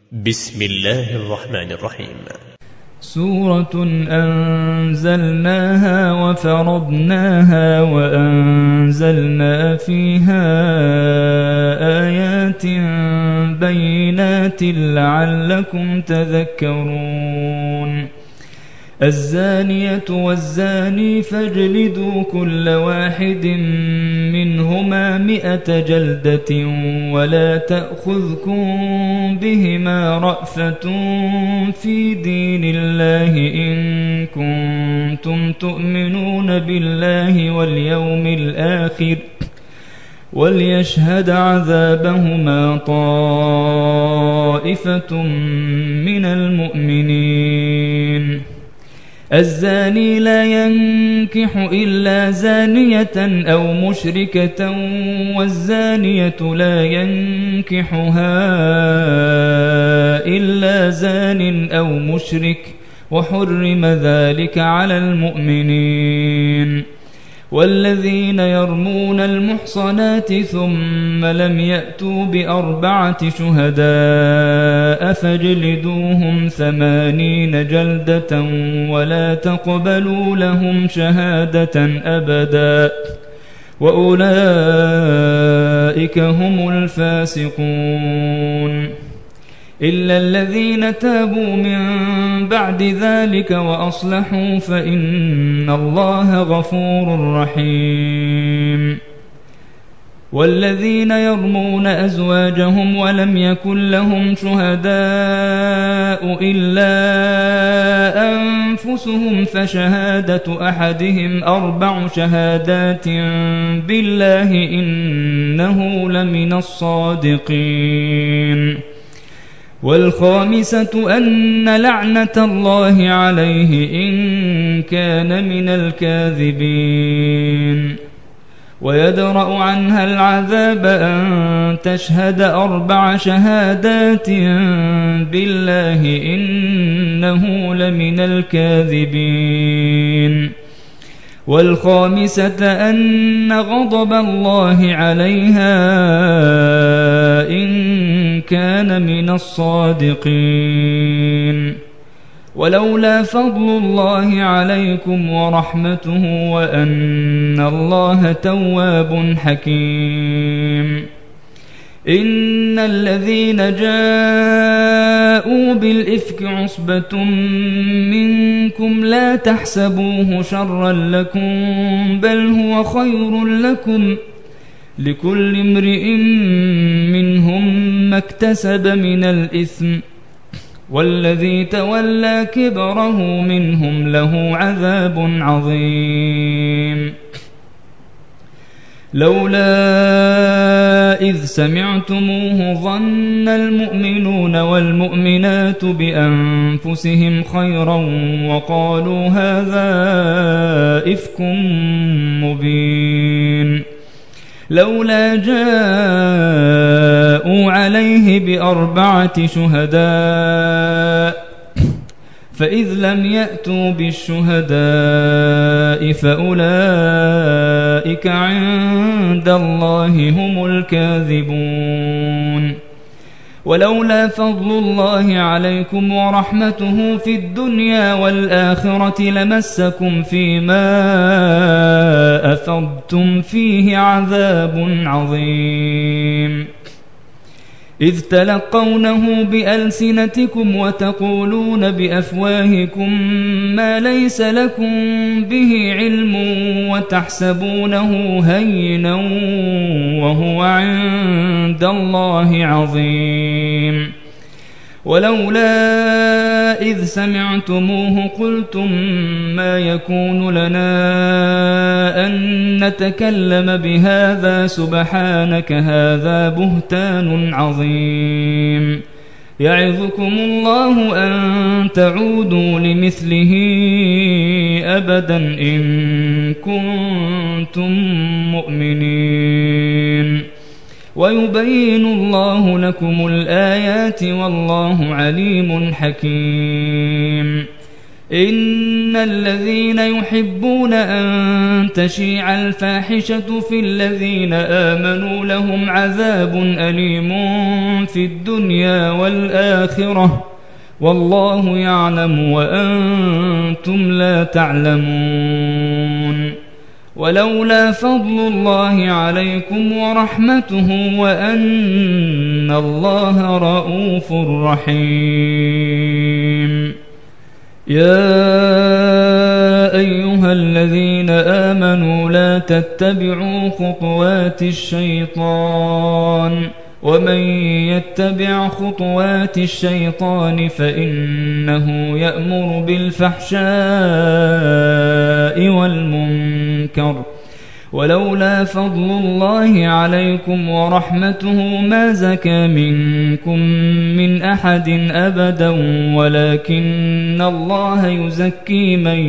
بسم الله الرحمن الرحيم. سورة أنزلناها وفرضناها وأنزلنا فيها آيات بينات لعلكم تذكرون. الزانية والزاني فاجلدوا كل واحد منهما 100 جلدة ولا تأخذكم بهما رأفة في دين الله إن كنتم تؤمنون بالله واليوم الآخر وليشهد عذابهما طائفة من المؤمنين. الزاني لا ينكح إلا زانية أو مشركة والزانية لا ينكحها إلا زان أو مشرك وحرم ذلك على المؤمنين. والذين يرمون المحصنات ثم لم يأتوا ب4 شهداء فاجلدوهم 80 جلدة ولا تقبلوا لهم شهادة أبدا وأولئك هم الفاسقون. إلا الذين تابوا من بعد ذلك وأصلحوا فإن الله غفور رحيم. والذين يرمون أزواجهم ولم يكن لهم شهداء إلا أنفسهم فشهادة أحدهم 4 شهادات بالله إنه لمن الصادقين. والخامسة أن لعنة الله عليه إن كان من الكاذبين. ويدرأ عنها العذاب أن تشهد 4 شهادات بالله إنه لمن الكاذبين. والخامسة أن غضب الله عليها إن كان من الصادقين. ولولا فضل الله عليكم ورحمته وأن الله تواب حكيم. إن الذين جاءوا بالإفك عصبة منكم لا تحسبوه شرا لكم بل هو خير لكم لكل امرئ منهم ما اكتسب من الإثم والذي تولى كبره منهم له عذاب عظيم. لولا إذ سمعتموه ظن المؤمنون والمؤمنات بأنفسهم خيرا وقالوا هذا إفك مبين. لولا جاءوا عليه ب4 شهداء فإذ لم يأتوا بالشهداء فأولئك عند الله هم الكاذبون. ولولا فضل الله عليكم ورحمته في الدنيا والآخرة لمسكم فيما أفضتم فيه عذاب عظيم. إذ تلقونه بألسنتكم وتقولون بأفواهكم ما ليس لكم به علم وتحسبونه هينا وهو عند الله عظيم. ولولا إذ سمعتموه قلتم ما يكون لنا أن نتكلم بهذا سبحانك هذا بهتان عظيم. يعظكم الله أن تعودوا لمثله أبدا إن كنتم مؤمنين. ويبين الله لكم الآيات والله عليم حكيم. إن الذين يحبون أن تشيع الفاحشة في الذين آمنوا لهم عذاب أليم في الدنيا والآخرة والله يعلم وأنتم لا تعلمون. ولولا فضل الله عليكم ورحمته وأن الله رؤوف رحيم. يا أيها الذين آمنوا لا تتبعوا خطوات الشيطان ومن يتبع خطوات الشيطان فإنه يأمر بالفحشاء والمنكر ولولا فضل الله عليكم ورحمته ما زكى منكم من أحد أبدا ولكن الله يزكي من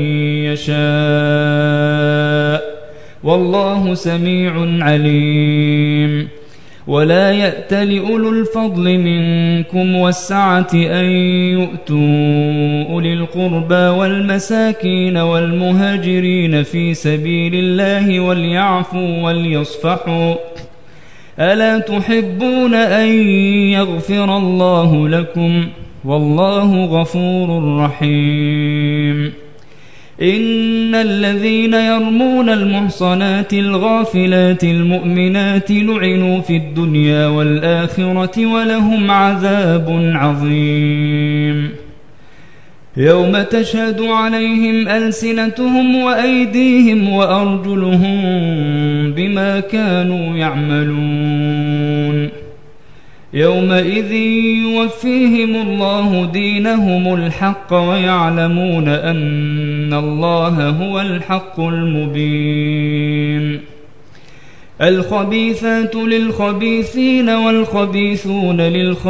يشاء والله سميع عليم. ولا يأتل أولو الفضل منكم والسعة أن يؤتوا أولي القربى والمساكين والمهاجرين في سبيل الله وليعفوا وليصفحوا ألا تحبون أن يغفر الله لكم والله غفور رحيم. إن الذين يرمون المحصنات الغافلات المؤمنات لعنوا في الدنيا والآخرة ولهم عذاب عظيم. يوم تشهد عليهم ألسنتهم وأيديهم وأرجلهم بما كانوا يعملون. يومئذ يوفيهم الله دينهم الحق ويعلمون أن الله هو الحق المبين. الخبيثات للخبيثين والخبيثون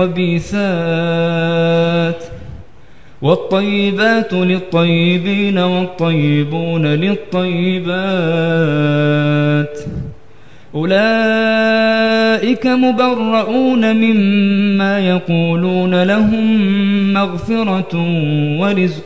للخبيثات والطيبات للطيبين والطيبون للطيبات أولئك مبرؤون مما يقولون لهم مغفرة ورزق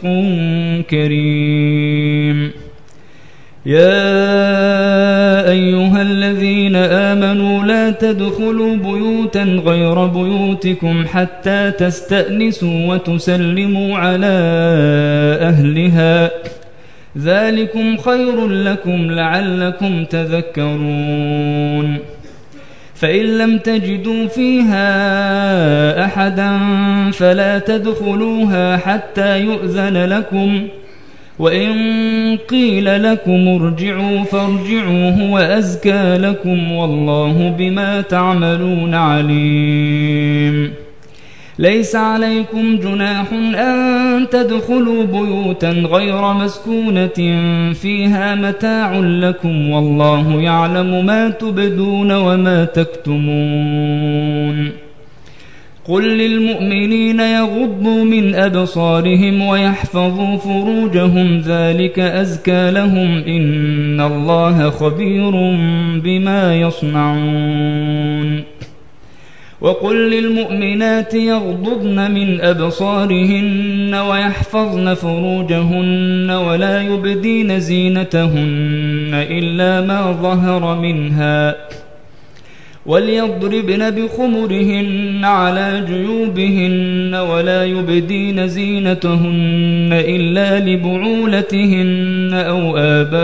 كريم. يا أيها الذين آمنوا لا تدخلوا بيوتا غير بيوتكم حتى تستأنسوا وتسلموا على أهلها ذلكم خير لكم لعلكم تذكرون. فإن لم تجدوا فيها أحدا فلا تدخلوها حتى يؤذن لكم وإن قيل لكم ارجعوا فارجعوا هو أزكى لكم والله بما تعملون عليم. ليس عليكم جناح أن تدخلوا بيوتا غير مسكونة فيها متاع لكم والله يعلم ما تبدون وما تكتمون. قل للمؤمنين يغضوا من أبصارهم ويحفظوا فروجهم ذلك أزكى لهم إن الله خبير بما يصنعون. وقل للمؤمنات يغضضن من أبصارهن ويحفظن فروجهن ولا يبدين زينتهن إلا ما ظهر منها وليضربن بخمرهن على جيوبهن ولا يبدين زينتهن إلا لبعولتهن أو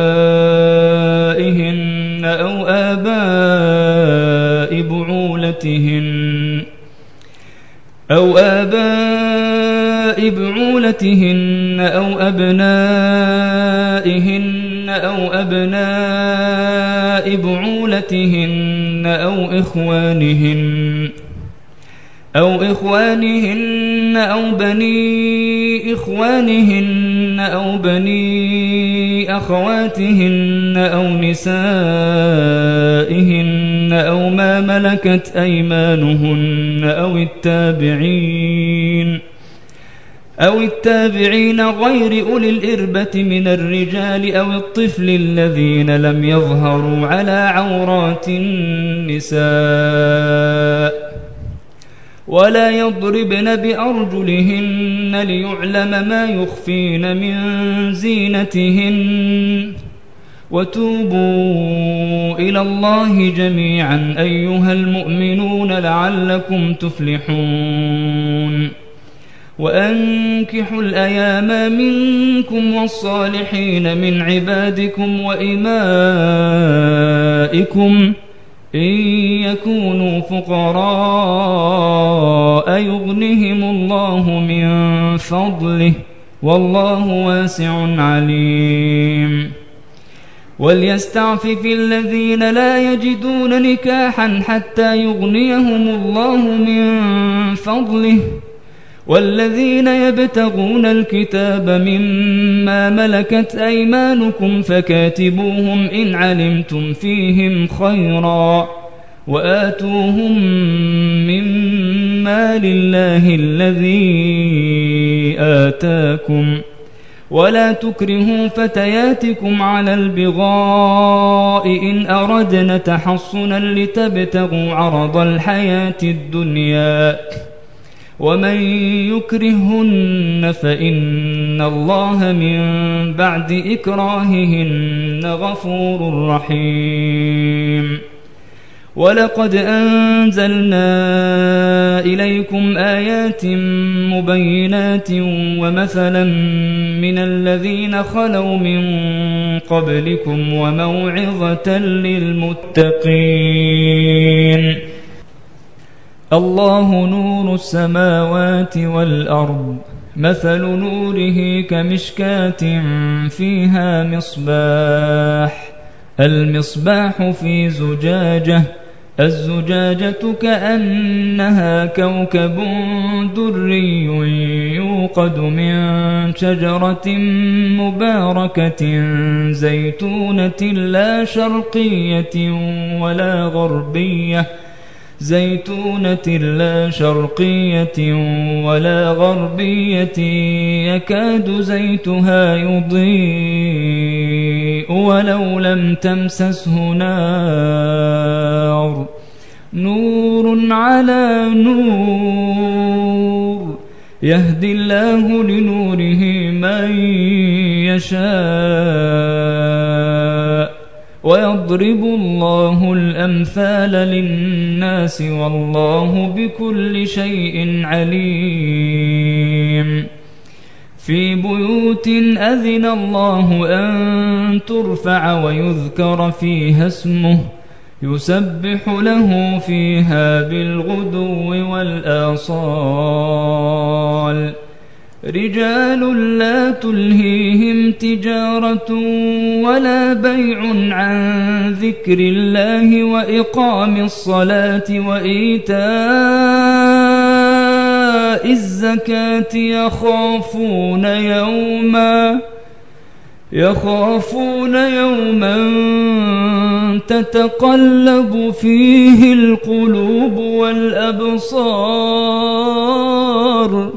آبائهن أو آباء بعولتهن أو أبنائهن أو أبناء بعولتهن أو إخوانهن أو بني إخوانهن أو بني أخواتهن أو نسائهن أو ما ملكت أيمانهن أو التابعين غير أولي الإربة من الرجال أو الطفل الذين لم يظهروا على عورات النساء ولا يضربن بأرجلهن ليعلم ما يخفين من زينتهن وتوبوا إلى الله جميعا أيها المؤمنون لعلكم تفلحون وأنكحوا الأيام منكم والصالحين من عبادكم وإمائكم إن يكونوا فقراء يغنهم الله من فضله والله واسع عليم وليستعفف الذين لا يجدون نكاحا حتى يغنيهم الله من فضله والذين يبتغون الكتاب مما ملكت أيمانكم فكاتبوهم إن علمتم فيهم خيرا وآتوهم مما لله الذي آتاكم ولا تكرهوا فتياتكم على البغاء إن أردنا تحصنا لتبتغوا عرض الحياة الدنيا ومن يكرهن فإن الله من بعد إكراههن غفور رحيم ولقد أنزلنا إليكم آيات مبينات ومثلا من الذين خلوا من قبلكم وموعظة للمتقين الله نور السماوات والأرض مثل نوره كمشكاة فيها مصباح المصباح في زجاجة الزجاجة كأنها كوكب دري يوقد من شجرة مباركة زيتونة لا شرقية ولا غربية يكاد زيتها يضيء ولو لم تمسسه نار نور على نور يهدي الله لنوره من يشاء ويضرب الله الأمثال للناس والله بكل شيء عليم في بيوت أذن الله أن ترفع ويذكر فيها اسمه يسبح له فيها بالغدو والآصال رجال لا تلهيهم تجارة ولا بيع عن ذكر الله وإقام الصلاة وإيتاء الزكاة يخافون يوما تتقلب فيه القلوب والأبصار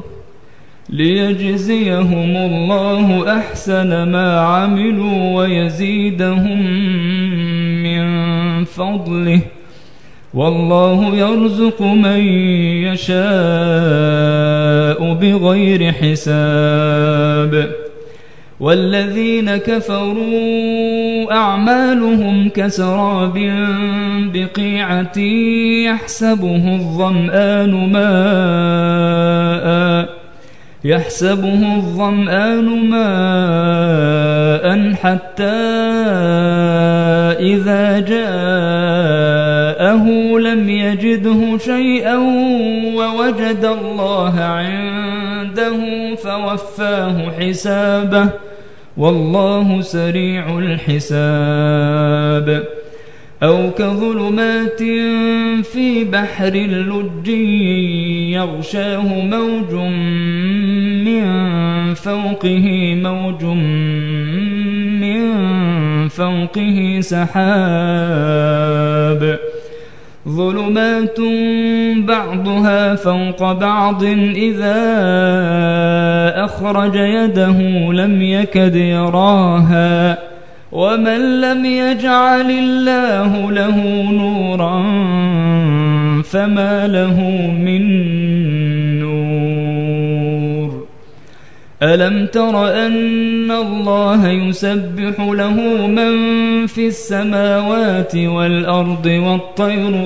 ليجزيهم الله أحسن ما عملوا ويزيدهم من فضله والله يرزق من يشاء بغير حساب والذين كفروا أعمالهم كسراب بقيعة يحسبه الظمآن ماء حتى إذا جاءه لم يجده شيئا ووجد الله عنده فوفاه حسابه والله سريع الحساب أو كظلمات في بحر لج يغشاه موج من فوقه سحاب ظلمات بعضها فوق بعض إذا أخرج يده لم يكد يراها ومن لم يجعل الله له نورا فما له من نور. ألم تر أن الله يسبح له من في السماوات والأرض والطير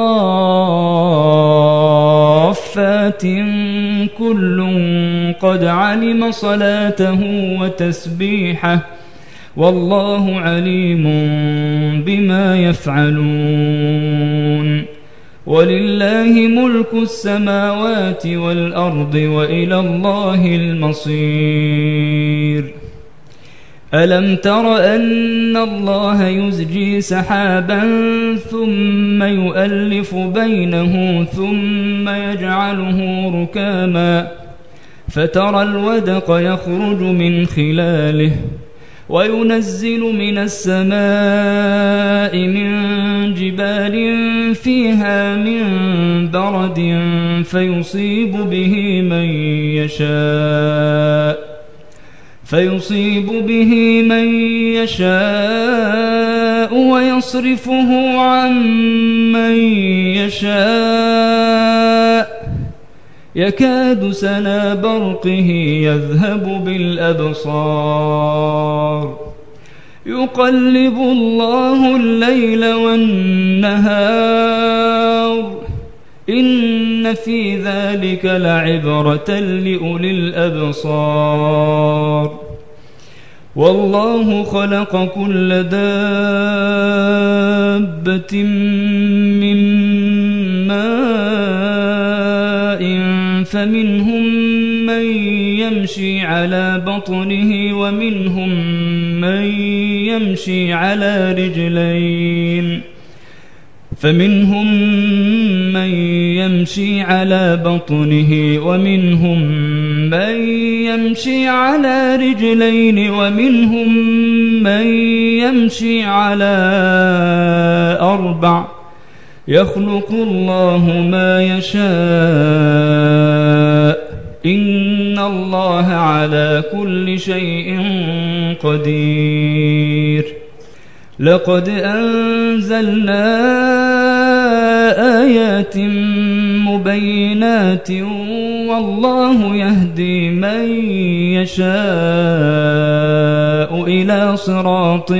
صافات كل قد علم صلاته وتسبيحه والله عليم بما يفعلون. ولله ملك السماوات والأرض وإلى الله المصير. ألم تر أن الله يزجي سحابا ثم يؤلف بينه ثم يجعله ركاما فترى الودق يخرج من خلاله وينزل من السماء من جبال فيها من برد فيصيب به من يشاء ويصرفه عن من يشاء يكاد سنا برقه يذهب بالأبصار. يقلب الله الليل والنهار إن في ذلك لعبرة لأولي الأبصار. والله خلق كل دابة من ماء فمنهم من يمشي على بطنه ومنهم من يمشي على رجلين ومنهم من يمشي على أربع يخلق الله ما يشاء إن الله على كل شيء قدير. لقد أنزلنا آيات مبينات والله يهدي من يشاء إلى صراط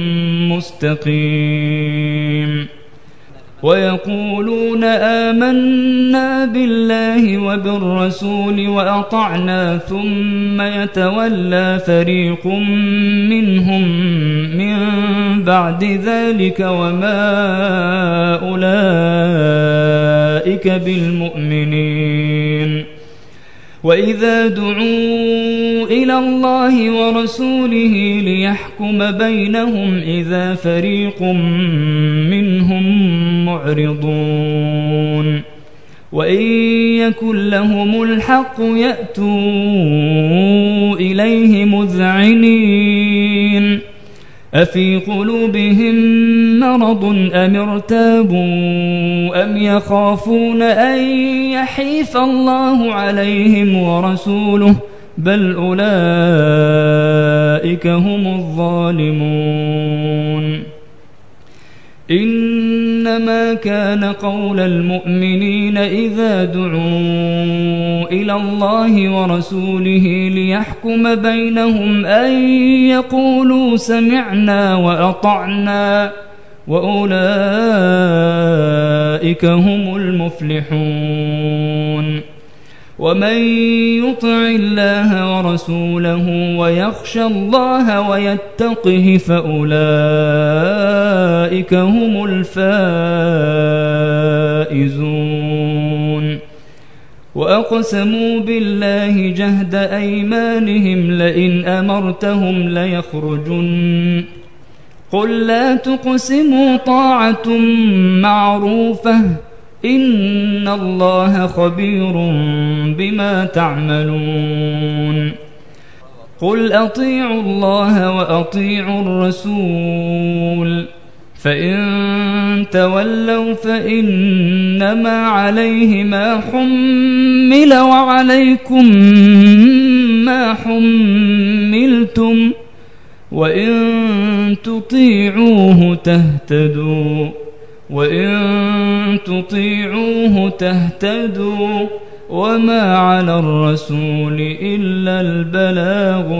مستقيم. ويقولون آمنا بالله وبالرسول وأطعنا ثم يتولى فريق منهم من بعد ذلك وما أولئك بالمؤمنين. وإذا دعوا إلى الله ورسوله ليحكم بينهم إذا فريق منهم معرضون. وإن يكن لهم الحق يأتوا إليه مذعنين. أفي قلوبهم مرض أم ارتابوا أم يخافون أن يحيف الله عليهم ورسوله بل أولئك هم الظالمون. إنما كان قول المؤمنين إذا دعوا إلى الله ورسوله ليحكم بينهم أن يقولوا سمعنا وأطعنا وأولئك هم المفلحون. ومن يطع الله ورسوله ويخشى الله ويتقه فأولئك هم الفائزون. وأقسموا بالله جهد أيمانهم لئن أمرتهم ليخرجن قل لا تقسموا طاعة معروفة إن الله خبير بما تعملون. قل أطيعوا الله وأطيعوا الرسول فإن تولوا فإنما عليه ما حمل وعليكم ما حملتم وإن تطيعوه تهتدوا وما على الرسول إلا البلاغ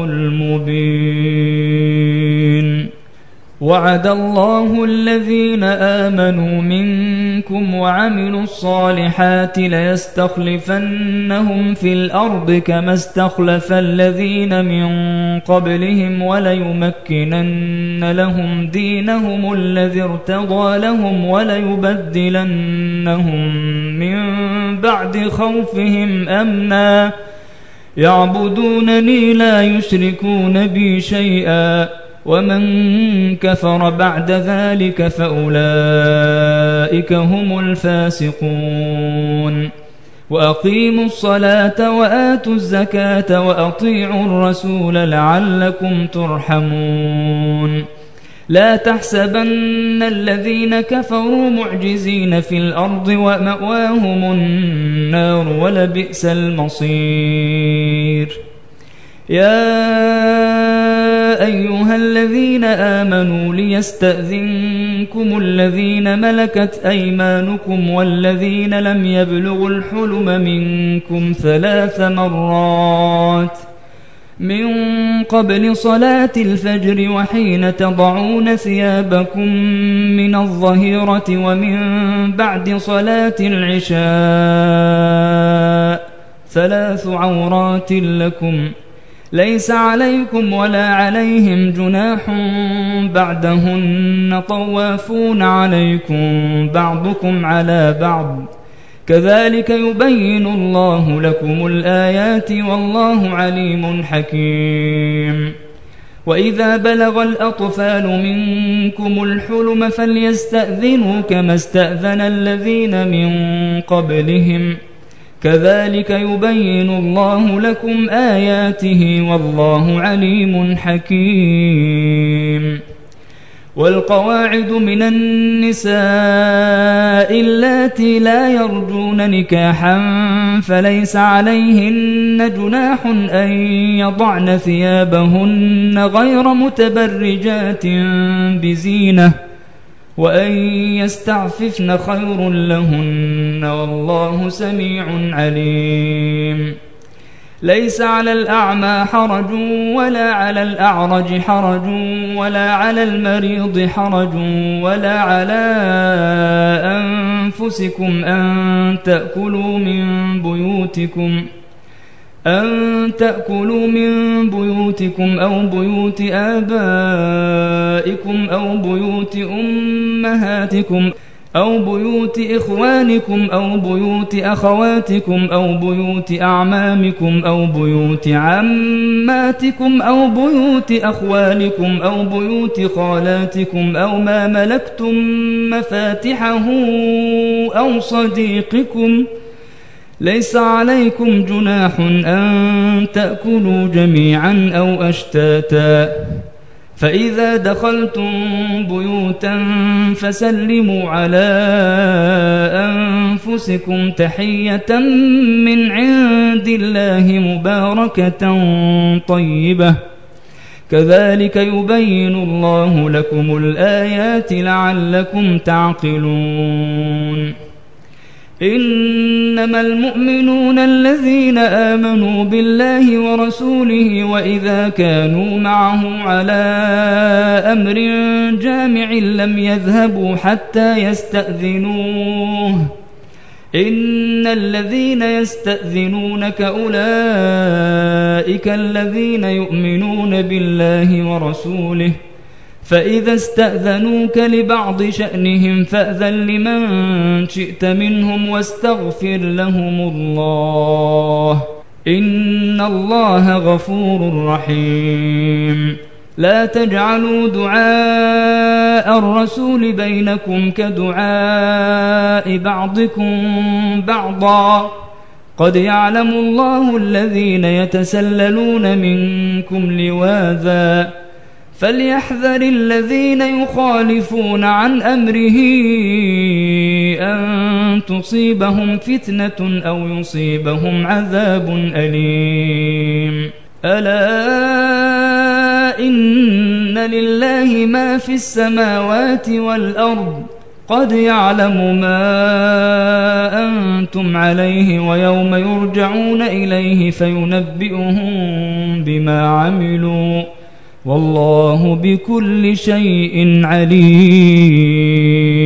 المبين. وعد الله الذين آمنوا منكم وعملوا الصالحات ليستخلفنهم في الأرض كما استخلف الذين من قبلهم وليمكنن لهم دينهم الذي ارتضى لهم وليبدلنهم من بعد خوفهم أمنا يعبدونني لا يشركون بي شيئا ومن كفر بعد ذلك فأولئك هم الفاسقون. وأقيموا الصلاة وآتوا الزكاة وأطيعوا الرسول لعلكم ترحمون. لا تحسبن الذين كفروا معجزين في الأرض ومأواهم النار ولبئس المصير. يا أيها الذين آمنوا ليستأذنكم الذين ملكت أيمانكم والذين لم يبلغوا الحلم منكم 3 مرات من قبل صلاة الفجر وحين تضعون ثيابكم من الظهيرة ومن بعد صلاة العشاء 3 عورات لكم ليس عليكم ولا عليهم جناح بعدهن طوافون عليكم بعضكم على بعض كذلك يبين الله لكم الآيات والله عليم حكيم. وإذا بلغ الأطفال منكم الحلم فليستأذنوا كما استأذن الذين من قبلهم كذلك يبين الله لكم آياته والله عليم حكيم. والقواعد من النساء اللاتي لا يرجون نكاحا فليس عليهن جناح أن يضعن ثيابهن غير متبرجات بزينة وأن يستعففن خير لهن والله سميع عليم. ليس على الأعمى حرج ولا على الأعرج حرج ولا على المريض حرج ولا على أنفسكم أن تأكلوا من بيوتكم أو بيوت آبائكم أو بيوت أمهاتكم أو بيوت إخوانكم أو بيوت أخواتكم أو بيوت أعمامكم أو بيوت عماتكم أو بيوت أخوالكم أو بيوت خالاتكم أو ما ملكتم مفاتحه أو صديقكم ليس عليكم جناح أن تأكلوا جميعا أو أشتاتا. فإذا دخلتم بيوتا فسلموا على أنفسكم تحية من عند الله مباركة طيبة كذلك يبين الله لكم الآيات لعلكم تعقلون. إنما المؤمنون الذين آمنوا بالله ورسوله وإذا كانوا معه على أمر جامع لم يذهبوا حتى يستأذنوه إن الذين يستأذنونك أولئك الذين يؤمنون بالله ورسوله فإذا استأذنوك لبعض شأنهم فأذن لمن شئت منهم واستغفر لهم الله إن الله غفور رحيم. لا تجعلوا دعاء الرسول بينكم كدعاء بعضكم بعضا قد يعلم الله الذين يتسللون منكم لواذا فليحذر الذين يخالفون عن أمره أن تصيبهم فتنة أو يصيبهم عذاب أليم. ألا إن لله ما في السماوات والأرض قد يعلم ما أنتم عليه ويوم يرجعون إليه فينبئهم بما عملوا والله بكل شيء عليم.